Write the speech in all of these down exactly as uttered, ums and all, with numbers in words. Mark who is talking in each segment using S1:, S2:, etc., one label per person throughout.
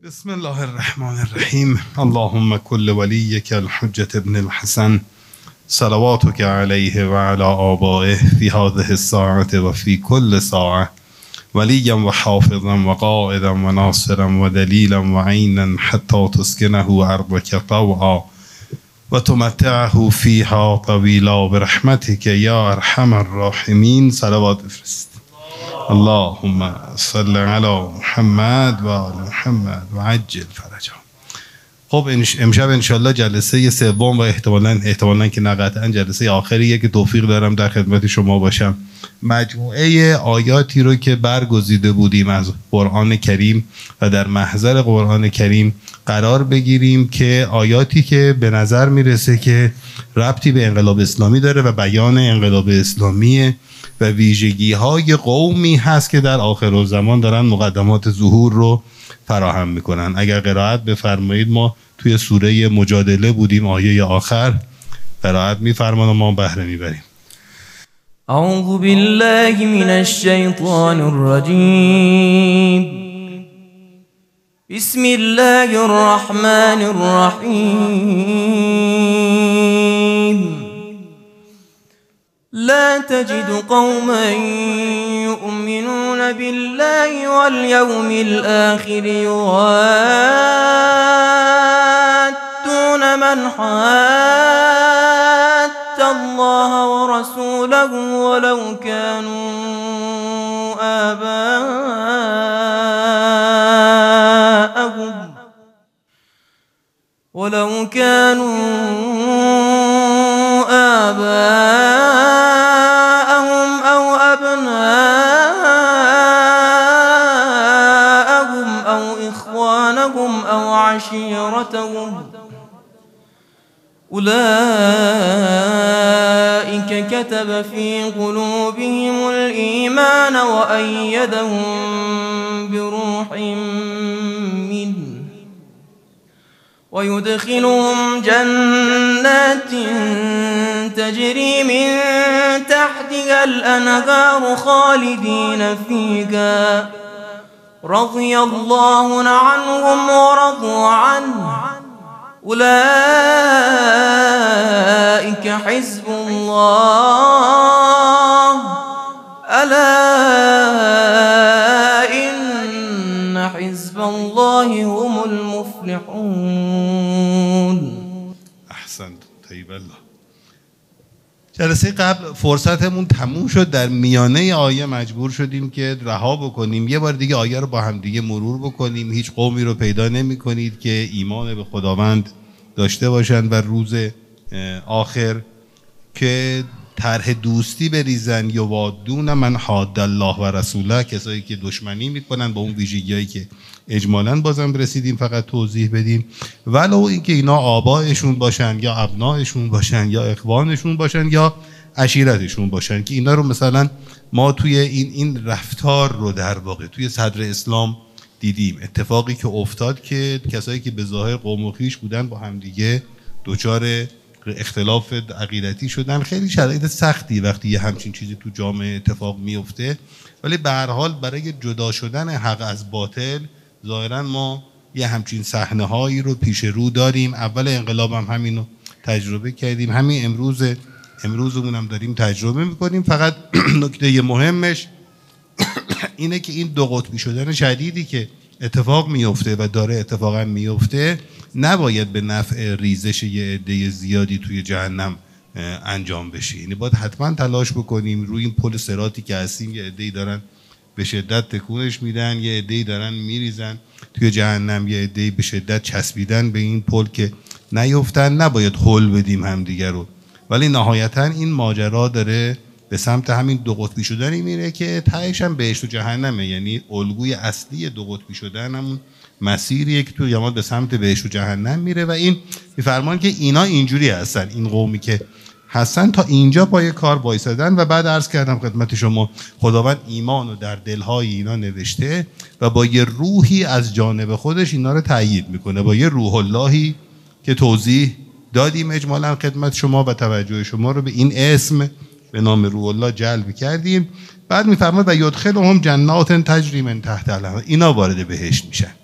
S1: بسم الله الرحمن الرحیم. اللهم كل وليك الحجة ابن الحسن صلواتك عليه وعلى آبائه في هذه الساعة وفي كل ساعة وليا وحافظا وقائدا وناصرا ودليلا وعينا حتى تسكنه أرضك طوعا وتمتعه فيها طويلا برحمتك يا أرحم الراحمين. صلوات بفرست. اللهم صل على محمد و آل محمد و عجل فرجهم. خب امشب انشالله جلسه سوم و احتمالاً احتمالاً که نه قطعاً جلسه آخریه که توفیق دارم در خدمت شما باشم. مجموعه آیاتی رو که برگزیده بودیم از قرآن کریم و در محضر قرآن کریم قرار بگیریم که آیاتی که به نظر میرسه که ربطی به انقلاب اسلامی داره و بیان انقلاب اسلامیه و ویژگی های قومی هست که در آخرالزمان دارن مقدمات ظهور رو فراهم میکنن. اگر قرائت بفرمایید ما توی سوره مجادله بودیم، آیه آخر قرائت میفرمان و ما بهره میبریم.
S2: اعوذ بالله من الشیطان الرجیم. بسم الله الرحمن الرحیم. لا تجد قوما يؤمنون بالله واليوم الآخر يوادون من حاد الله ورسوله ولو كانوا آباءهم ولو كانوا آباءهم أو أبناءهم أو إخوانهم أو عشيرتهم أولئك كتب في قلوبهم الإيمان وأيدهم بروح منه ويدخلهم جنات تجري من تحتها الأنهار خالدين فيها رضي الله عنهم ورضوا عنه أولئك حزب الله ألا إن حزب الله هم المفلحون.
S1: احسنت. طیب الله. جلسه قبل فرصتمون تموم شد، در میانه آیه مجبور شدیم که رها بکنیم. یه بار دیگه آیه رو با هم دیگه مرور بکنیم. هیچ قومی رو پیدا نمی کنید که ایمان به خداوند داشته باشند و روز آخر که طرح دوستی بریزن یوادون من حاد الله و رسوله، کسایی که دشمنی میکنن با اون ویژگیایی که اجمالاً بازم رسیدیم فقط توضیح بدیم، ولو اینکه اینا آبایشون باشن یا ابنایشون باشن یا اخوانشون باشن یا عشیرتشون باشن، که اینا رو مثلا ما توی این این رفتار رو در واقع توی صدر اسلام دیدیم. اتفاقی که افتاد که کسایی که به ظاهر قوم و خویش بودن با همدیگه دچار اختلاف عقیدتی شدن. خیلی شرایط سختی وقتی یه همچین چیزی تو جامعه اتفاق میفته، ولی به هر حال برای جدا شدن حق از باطل ظاهرا ما یه همچین صحنه هایی رو پیش رو داریم. اول انقلاب هم همین رو تجربه کردیم، همین امروز امروزمون هم داریم تجربه میکنیم. فقط نکته مهمش اینه که این دو قطبی شدن شدیدی که اتفاق میفته و داره اتفاقا میفته نباید به نفع ریزش یه عده زیادی توی جهنم انجام بشه. یعنی باید حتما تلاش بکنیم روی این پل صراطی که هستیم، یه عده‌ای دارن به شدت تکونش میدن، یه عده‌ای دارن میریزن توی جهنم، یه عده‌ای به شدت چسبیدن به این پل که نیفتن. نباید هول بدیم همدیگه رو، ولی نهایتا این ماجرا داره به سمت همین دو قطبی شدنی میره که تهش هم بهشت و جهنمه. یعنی الگوی اصلی دو قطبی شدن همون مسیریه که تو یمان به سمت بهشت و جهنم میره و این میفرمان که اینا اینجوری هستن، این قومی که هستن تا اینجا پای کار وایسادن. و بعد عرض کردم خدمت شما خداوند ایمان رو در دلهای اینا نوشته و با یه روحی از جانب خودش اینا رو تأیید میکنه، با یه روح اللهی که توضیح دادیم اجمالا خدمت شما و توجه شما رو به این اسم به نام روح الله جلب کردیم. بعد میفرماید و یدخلهم جنات تجری من تحت الانهار، اینا وارد بهشت میشن.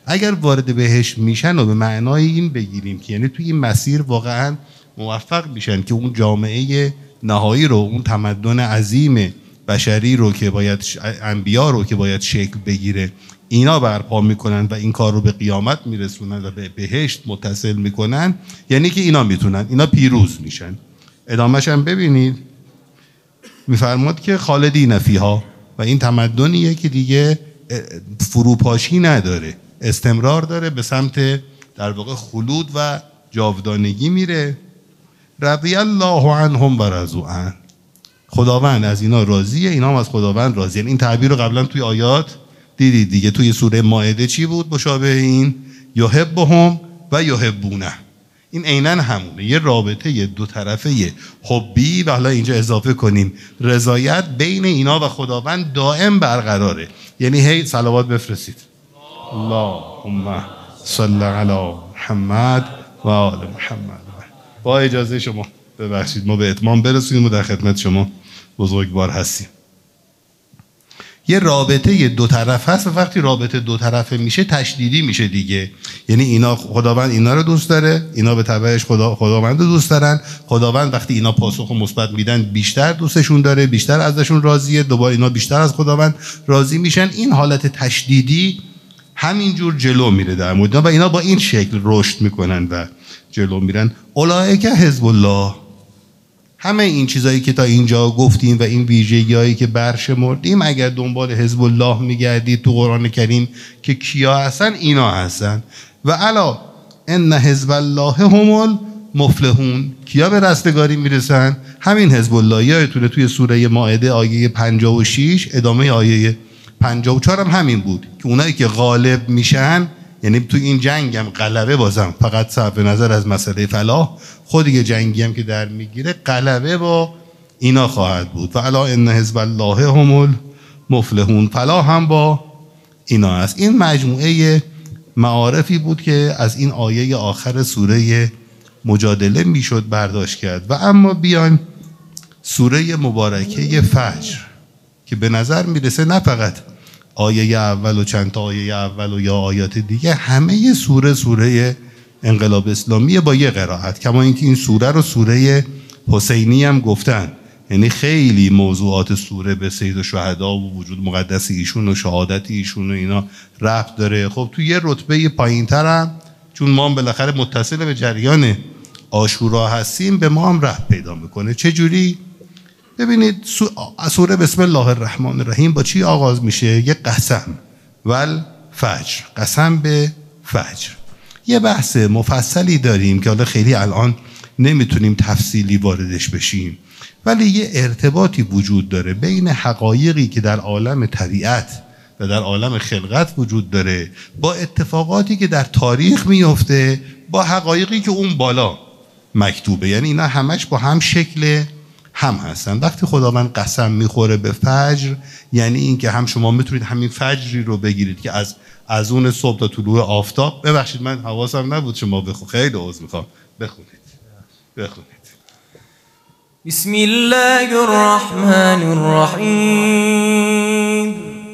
S1: اگر وارد بهشت میشن و به معنای این بگیریم که یعنی توی این مسیر واقعا موفق میشن که اون جامعه نهایی رو، اون تمدن عظیم بشری رو که باید انبیا رو که باید شکل بگیره اینا برپا میکنن و این کار رو به قیامت میرسونن و به بهشت متصل میکنن، یعنی که اینا میتونن، اینا پیروز میشن. ادامهش هم ببینید میفرماد که خالدین فیها، و این تمدنیه که دیگه فروپاشی نداره، استمرار داره، به سمت در واقع خلود و جاودانگی میره. رضی الله عنهم و رضوا عنه، خداوند از اینا راضیه، اینا هم از خداوند راضیه. این تعبیر رو قبلا توی آیات دیدید دیگه. توی سوره مائده چی بود مشابه این؟ یحبهم و یحبونه. این عیناً همونه، یه رابطه دو طرفه حبی و حالا اینجا اضافه کنیم رضایت بین اینا و خداوند دائم برقراره. یعنی هی صلوات بفرستید اللهم صل علی محمد و آل محمد. با اجازه شما ببخشید ما به اتمام برسونیم و در خدمت شما بزرگوار هستیم. یه رابطه دو طرف هست و وقتی رابطه دو طرفه میشه تشدیدی میشه دیگه. یعنی اینا خداوند اینا رو دوست داره، اینا به تبعش خدا خداوند رو دوست دارن. خداوند وقتی اینا پاسخ مثبت میدن بیشتر دوستشون داره، بیشتر ازشون راضیه، دوباره اینا بیشتر از خداوند راضی میشن. این حالت تشدیدی همینجور جلو میره در مورد و اینا با این شکل رشد میکنن و جلو میرن. اولئک حزب الله. همه این چیزایی که تا اینجا گفتیم و این ویژگی‌هایی که برشمردیم، اگر دنبال حزب الله میگردید تو قرآن کریم که کیا هستن، اینا هستن. و الا ان حزب الله هم المفلحون. کیا به رستگاری میرسن؟ همین حزب الله. یادتونه توی سوره مائده آیه پنجاه و شش ادامه آیه پنجاه و چهار هم همین بود که اونایی که غالب میشن، یعنی تو این جنگ هم غلبه، بازم فقط صرف نظر از مسئله فلاح، خود یه جنگی هم که در میگیره غلبه با اینا خواهد بود. و الا ان حزب الله هم المفلحون. فلاح هم با اینا است. این مجموعه معارفی بود که از این آیه آخر سوره مجادله میشد برداشت کرد. و اما بیایم سوره مبارکه فجر که به نظر میرسه نه فقط آیه اول و چند تا آیه اول و یا آیات دیگه، همه سوره سوره انقلاب اسلامی با یه قرائت. کما اینکه این سوره رو سوره حسینی هم گفتن، یعنی خیلی موضوعات سوره به سید شهدا و وجود مقدس ایشون و شهادت ایشون و اینا ربط داره. خب تو یه رتبه پایین‌تر هم، چون ما هم بالاخره متصل به جریان عاشورا هستیم، به ما هم ربط پیدا میکنه. چه جوری؟ ببینید سوره بسم الله الرحمن الرحیم با چی آغاز میشه؟ یه قسم ول فجر، قسم به فجر. یه بحث مفصلی داریم که حالا خیلی الان نمیتونیم تفصیلی واردش بشیم، ولی یه ارتباطی وجود داره بین حقایقی که در عالم طبیعت و در عالم خلقت وجود داره با اتفاقاتی که در تاریخ میفته با حقایقی که اون بالا مکتوبه. یعنی اینا همش با هم شکل هم هستن. وقتی خداوند قسم میخوره به فجر، یعنی این که هم شما میتونید همین فجری رو بگیرید که از از اون صبح تا طلوع آفتاب، ببخشید من حواسم نبود شما بخو، خیلی عذر میخوام، بخونید بخونید.
S2: بسم الله الرحمن الرحیم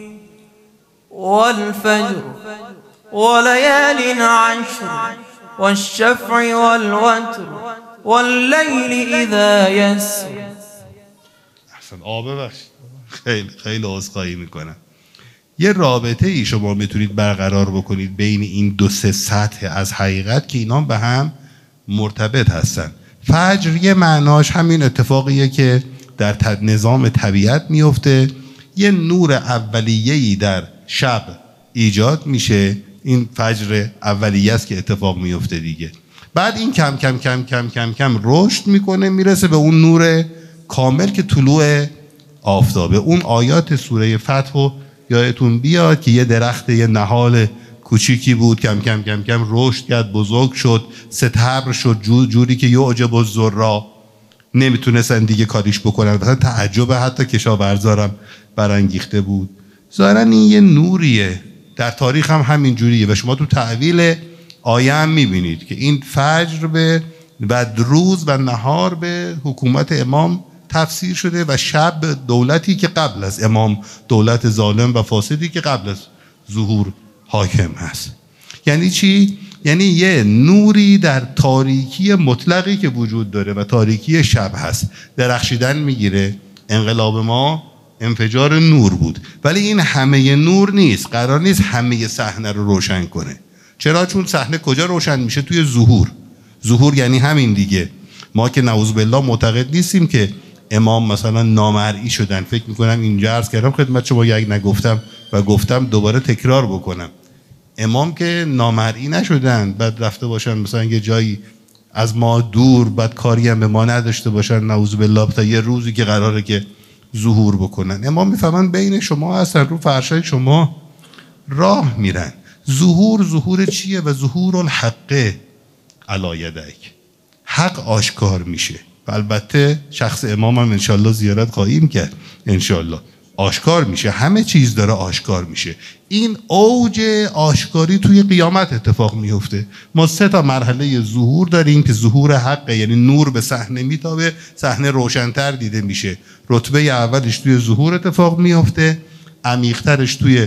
S2: والفجر وليال عشر والشفع والوتر واللیل اذا یسر.
S1: احسن. آه ببخشید خیلی خیلی عذرخواهی میکنم. یه رابطه ای شما میتونید برقرار بکنید بین این دو سه سطح از حقیقت که اینا به هم مرتبط هستن. فجر یه معناش همین اتفاقیه که در نظام طبیعت میفته، یه نور اولیه‌ای در شب ایجاد میشه، این فجر اولیه است که اتفاق میفته دیگه. بعد این کم کم کم کم کم کم رشد میکنه، میرسه به اون نور کامل که طلوع آفتابه. اون آیات سوره فتح رو یادتون بیاد که یه درخت یه نهال کوچیکی بود، کم کم کم کم رشد کرد، بزرگ شد، ستبر شد، جو جوری که یعجب الذرا نمیتونستن دیگه کاریش بکنن. مثلا تعجب حتی کشاورزارم برانگیخته بود. ظاهرا این یه نوریه، در تاریخ هم همین جوریه و شما تو تعویل آیه هم میبینید که این فجر به و روز و نهار به حکومت امام تفسیر شده و شب دولتی که قبل از امام، دولت ظالم و فاسدی که قبل از ظهور حاکم هست. یعنی چی؟ یعنی یه نوری در تاریکی مطلقی که وجود داره و تاریکی شب هست درخشیدن میگیره. انقلاب ما انفجار نور بود، ولی این همه نور نیست. قرار نیست همه صحنه رو روشن کنه. چرا؟ چون صحنه کجا روشن میشه؟ توی ظهور. ظهور یعنی همین دیگه. ما که نعوذ بالله معتقد نیستیم که امام مثلا نامرئی شدن. فکر میکنم اینجا عرض کردم خدمت شما، یک نگفتم و گفتم دوباره تکرار بکنم، امام که نامرئی نشدن بعد رفته باشن مثلا یه جایی از ما دور، بعد کاری هم به ما نداشته باشن نعوذ بالله تا یه روزی که قراره که ظهور بکنن. امام میفهمن بین شما هستن، رو فرشای شما راه میرن. ظهور ظهور چیه؟ و ظهور الحق علی یدیک، حق آشکار میشه. و البته شخص امام هم انشالله زیارت خواهیم کرد، انشالله آشکار میشه، همه چیز داره آشکار میشه. این اوج آشکاری توی قیامت اتفاق میفته. ما سه تا مرحله ظهور داریم که ظهور حقه، یعنی نور به صحنه میتابه، صحنه روشن‌تر دیده میشه. رتبه اولش توی ظهور اتفاق میفته، عمیق‌ترش توی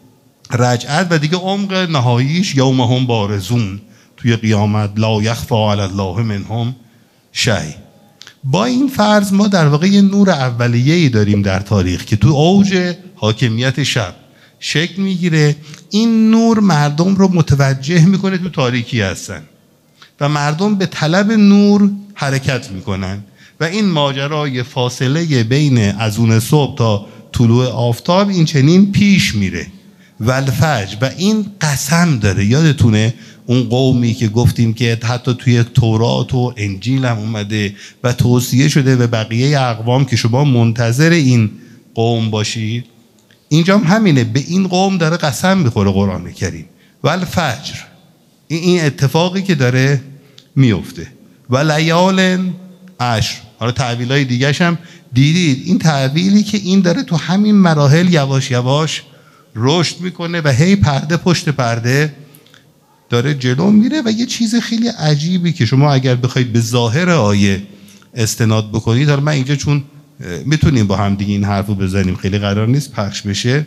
S1: رجعت، و دیگه عمق نهاییش یوم هم بارزون توی قیامت، لا یخفی علی الله منهم شیء. با این فرض ما در واقع یه نور اولیه‌ای داریم در تاریخ که تو اوج حاکمیت شب شکل میگیره. این نور مردم رو متوجه میکنه تو تاریکی هستن و مردم به طلب نور حرکت میکنن و این ماجرای فاصله بین اذان صبح تا طلوع آفتاب این چنین پیش میره. والفجر، و این قسم داره. یادتونه اون قومی که گفتیم که حتی توی تورات و انجیل هم اومده و توصیه شده به بقیه اقوام که شما منتظر این قوم باشید؟ اینجا هم همینه، به این قوم داره قسم میخوره قرآن کریم. والفجر، این اتفاقی که داره میفته. و لیال عشر، حالا تعبیرهای دیگه‌ش هم دیدید. این تعبیری که این داره تو همین مراحل یواش یواش رشد میکنه و هی پرده پشت پرده داره جلو میره. و یه چیز خیلی عجیبی که شما اگر بخواید به ظاهر آیه استناد بکنید، حالا من اینجا چون میتونیم با هم دیگه این حرفو بزنیم، خیلی قرار نیست پخش بشه.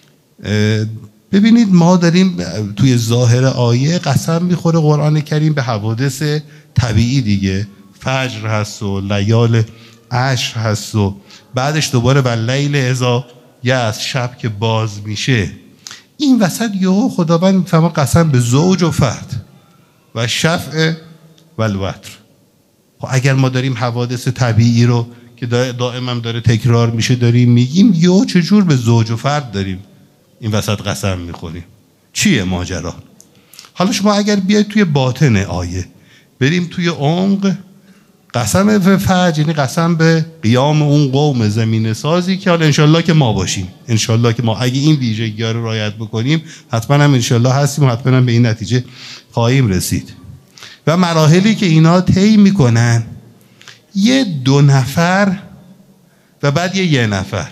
S1: ببینید ما داریم توی ظاهر آیه قسم میخوره قرآن کریم به حوادث طبیعی دیگه. فجر هست و لیال عشر هست و بعدش دوباره و لیل اذا یأس، شب که باز میشه. این وسط یهو خداوند میفهمه قسم به زوج و فرد و شفع و الوتر. خب اگر ما داریم حوادث طبیعی رو که دائما هم داره تکرار میشه داریم میگیم، یهو چجور به زوج و فرد داریم این وسط قسم میخوریم؟ چیه ماجرا؟ حالا شما اگر بیاید توی باطن آیه بریم توی عمق، قسم به فجر یعنی قسم به قیام اون قوم زمین سازی که حالا انشالله که ما باشیم. انشالله که ما اگه این ویژگی‌ها رو رعایت بکنیم حتما هم انشالله هستیم و حتما هم به این نتیجه خواهیم رسید. و مراحلی که اینا طی میکنن، یه دو نفر و بعد یه یه نفر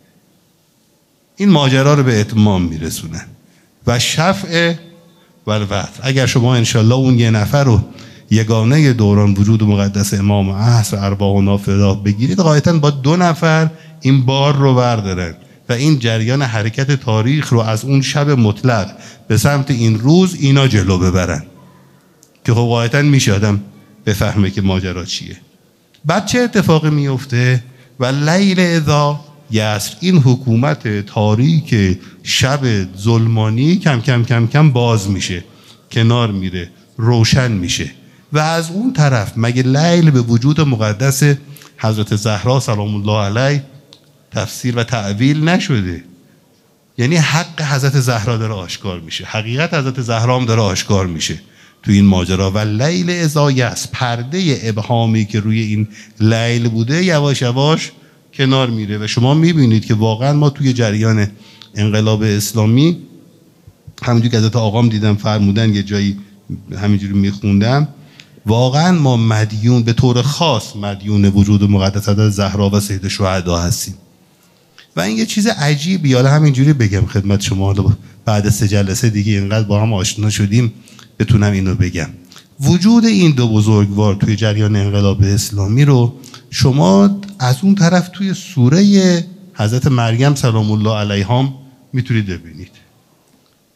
S1: این ماجرا رو به اتمام میرسونن. و شفع و الوتر، اگر شما انشالله اون یه نفر رو یگانه دوران وجود مقدس امام عصر ارواحنا فدا بگیرید، غایتاً با دو نفر این بار رو بردارن و این جریان حرکت تاریخ رو از اون شب مطلق به سمت این روز اینا جلو ببرن که خب غایتاً میشه آدم بفهمه که ماجرا چیه. بعد چه اتفاقی میفته؟ و لیل اذا یسر، این حکومت تاریک شب ظلمانی کم کم کم کم باز میشه، کنار میره، روشن میشه. و از اون طرف مگه لیل به وجود مقدس حضرت زهرا سلام الله علیه تفسیر و تعویل نشده؟ یعنی حق حضرت زهرا داره آشکار میشه، حقیقت حضرت زهرا هم داره آشکار میشه تو این ماجرا. و لیل اذا یسر، پرده ابهامی که روی این لیل بوده یواش یواش کنار میره. و شما میبینید که واقعا ما توی جریان انقلاب اسلامی، همونجور که حضرت آقام دیدم فرمودن یه جایی همینجوری میخوندم، واقعا ما مدیون، به طور خاص مدیون وجود مقدس حضرت زهرا و سید شهدا هستیم. و این یه چیز عجیبی، حالا همینجوری بگم خدمت شما، بعد سه جلسه دیگه اینقدر با هم آشنا شدیم بتونم اینو بگم. وجود این دو بزرگوار توی جریان انقلاب اسلامی رو شما از اون طرف توی سوره حضرت مریم سلام الله علیها میتونید ببینید.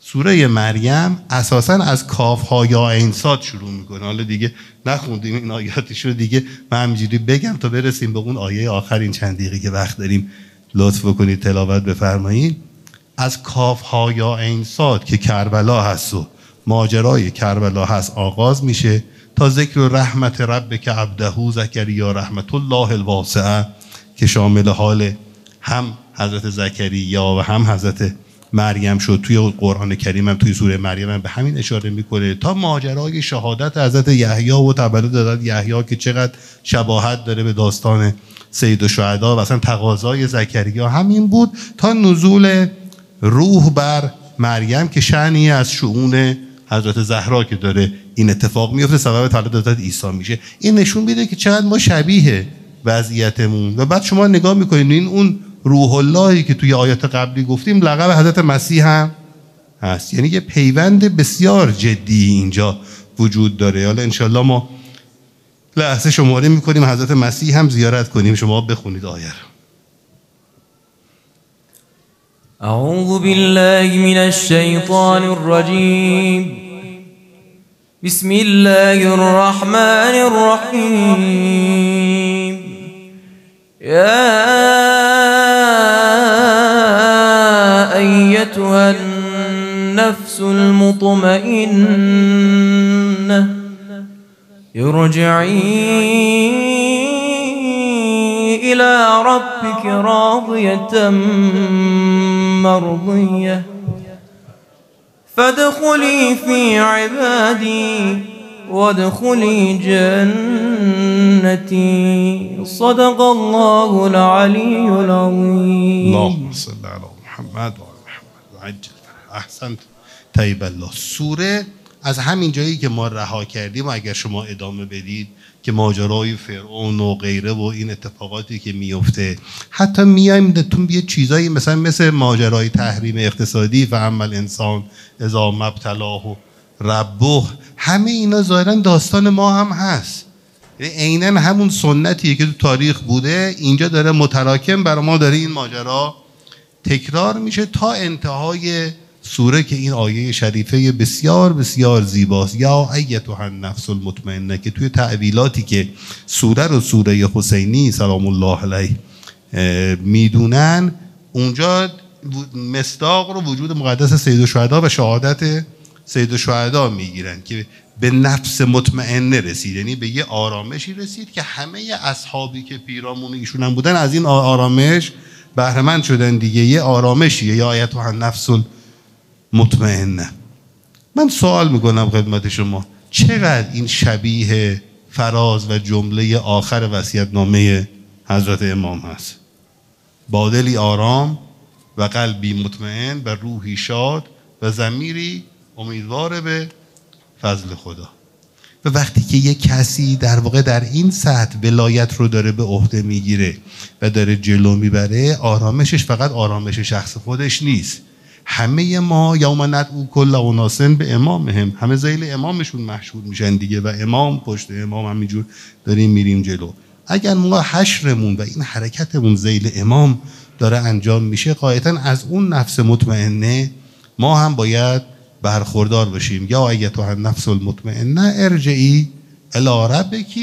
S1: سوره مریم اساساً از کاف ها یا عین صاد شروع میکنه. حالا دیگه نخوندیم این آیاتش رو دیگه، من همینجوری بگم تا برسیم به اون آیه آخر. این چند دقیقه که وقت داریم لطف کنید تلاوت بفرمایید. از کاف ها یا عین صاد که کربلا هست و ماجرای کربلا هست آغاز میشه تا ذکر رحمت ربک عبده زکریا رحمت الله الواسعه که شامل حال هم حضرت زکریا و هم حضرت مریم شد. توی قرآن کریم هم توی سوره مریم هم به همین اشاره میکنه تا ماجرای شهادت حضرت یحیی و تولد حضرت یحیی که چقدر شباهت داره به داستان سید الشهدا و اصلا تقاضای زکریا همین بود تا نزول روح بر مریم که شأنی از شؤون حضرت زهرا که داره این اتفاق میفته سبب تولد حضرت عیسی میشه. این نشون میده که چقدر ما شبیه وضعیتمون. و بعد شما نگاه میکنید این اون روح اللهی که توی آیات قبلی گفتیم لقب حضرت مسیح هم هست. یعنی یه پیوند بسیار جدی اینجا وجود داره. حالا انشالله ما لحظه شماره میکنیم حضرت مسیح هم زیارت کنیم. شما بخونید آیه رو.
S2: اعوذ بالله من الشیطان الرجیم بسم الله الرحمن الرحیم یا ایتها النفس المطمئنة ارجعي إلى ربك راضية مرضية فادخلي في عبادي وادخلي جنتي صدق الله العلي العظيم.
S1: اللهم صل على محمد و محمد و عجل. احسنت. طیب الله. سوره از همین جایی که ما رها کردیم و اگر شما ادامه بدید که ماجرای فرعون و غیره و این اتفاقاتی که میفته، حتی میایم تو یه چیزایی مثلا مثل ماجرای تحریم اقتصادی و عمل انسان اذا مبتلاه ربه، همه اینا ظاهرا داستان ما هم هست. یعنی عیناً همون سنتیه که تو تاریخ بوده اینجا داره متراکم برای ما داره این ماجرا تکرار میشه تا انتهای سوره که این آیه شریفه بسیار بسیار زیباست. یا ایتها النفس المطمئنه که توی تعویلاتی که سوره رو سوره حسینی سلام الله علیه میدونن اونجا مصداق رو وجود مقدس سید الشهدا و شهادت سید الشهدا میگیرن که به نفس مطمئنه رسید. یعنی به یه آرامشی رسید که همه اصحابی که پیرامون ایشون هم بودن از این آرامش بهره مند شدن دیگه. یه آرامشیه یا ایتها النفس مطمئنه. من سوال میکنم خدمت شما چقدر این شبیه فراز و جمله آخر وصیت‌نامه حضرت امام هست؟ با دلی آرام و قلبی مطمئن و روحی شاد و ضمیری امیدوار به فضل خدا. و وقتی که یک کسی در واقع در این سطح ولایت رو داره به عهده میگیره و داره جلو میبره، آرامشش فقط آرامش شخص خودش نیست. همه ما یوم ندعو کل اناس به امامهم، همه ذیل امامشون محشور میشن دیگه و امام پشت امام همینجور داریم میریم جلو. اگر ما حشرمون و این حرکتمون ذیل امام داره انجام میشه، قاعدتاً از اون نفس مطمئنه ما هم باید برخوردار بشیم. یا ایتها النفس المطمئنه ارجعی الی ربک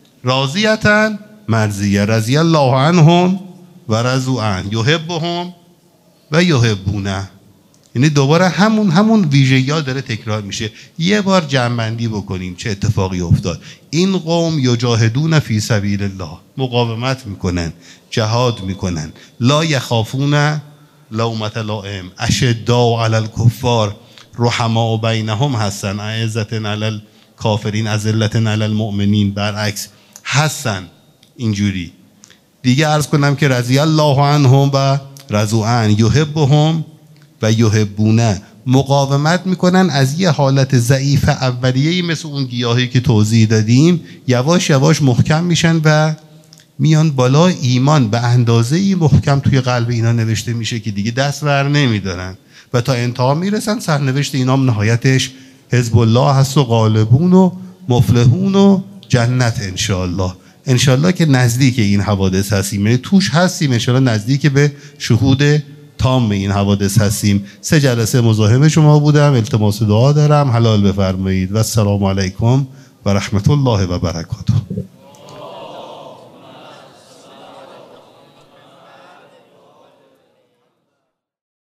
S1: راضیة مرضیة رضی الله عنهم و رضوا عنه یحبهم و یحبونه. یعنی دوباره همون همون ویژگی‌ها داره تکرار میشه. یه بار جمع‌بندی بکنیم چه اتفاقی افتاد. این قوم یجاهدون فی سبیل الله، مقاومت میکنن، جهاد میکنن، لا یخافون لومة لائم، اشداء علی الکفار رحماء بینهم هستن، اعزة علی الکافرین اذلة علی المؤمنین، برعکس هستن اینجوری دیگه. عرض کنم که رضی الله عنهم و رضوا عنه یحبهم و یحبونه، مقاومت میکنن از یه حالت ضعیف اولیه‌ای مثل اون گیاهی که توضیح دادیم، یواش یواش محکم میشن و میان بالا. ایمان به اندازه‌ای محکم توی قلب اینا نوشته میشه که دیگه دست ور نمیدارن و تا انتها میرسن. سرنوشت اینا نهایتش حزب الله هست و غالبون و مفلحون و جنت انشاءالله. انشاءالله که نزدیک این حوادث هستیم، یعنی توش هستیم انشاءالله، نزدیک به شهود تام این حوادث هستیم. سه جلسه مزاحم شما بودم، التماس دعا دارم، حلال بفرمایید و السلام علیکم و رحمت الله و برکاته.